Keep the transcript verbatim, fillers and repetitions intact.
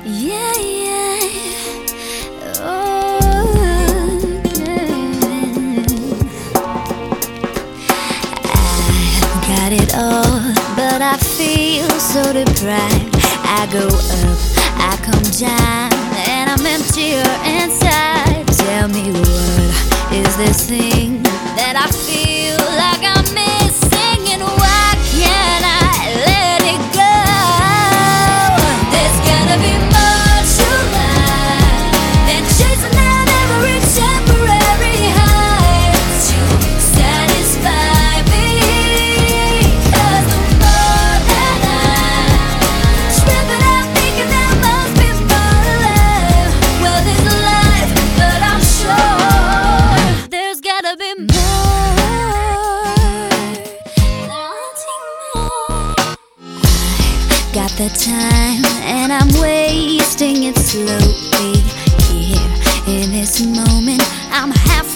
Yeah, yeah. Oh, yeah. I've got it all, but I feel so deprived. I go up, I come down, and I'm emptier inside. Tell me, what is this thing that I feel like I'm missing, and why can't I let it go? There's gotta be more to life than chasing down every temporary high to satisfy me. 'Cause the more that I trip it up, thinking there must be more to life. Well, there's life, but I'm sure there's gotta be more. Wanting more. I've got the time, and I'm wasting it slowly. Here in this moment, I'm half